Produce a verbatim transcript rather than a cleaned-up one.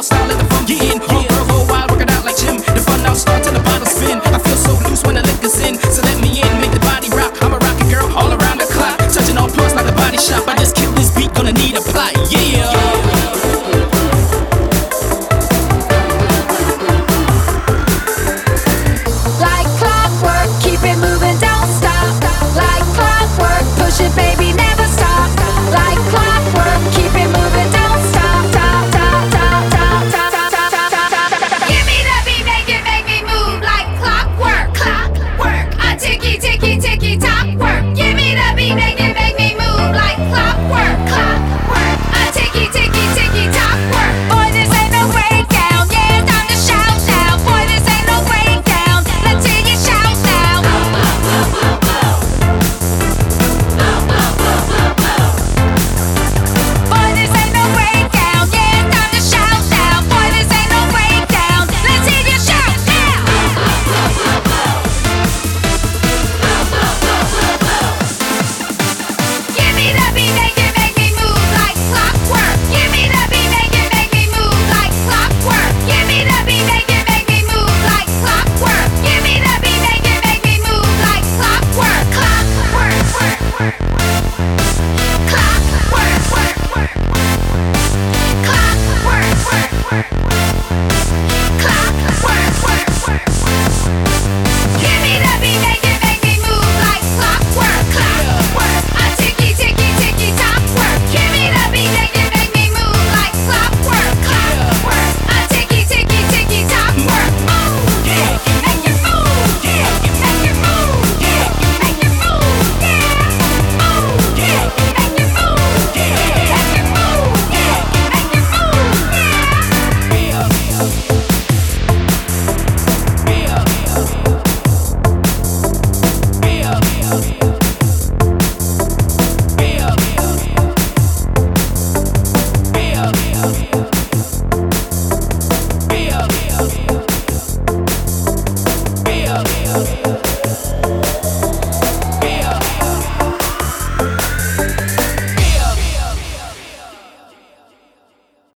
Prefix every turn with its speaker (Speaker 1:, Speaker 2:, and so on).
Speaker 1: wild style, let the fun get in. Homegirl, go wild, work it out like Jim. The fun now start till the bottle spin. I feel so loose when the liquor's in, so let me in, make the body rock. I'm a rocket girl all around the clock, touching all parts like a body shop. I just kick this beat, gonna need a plot, yeah.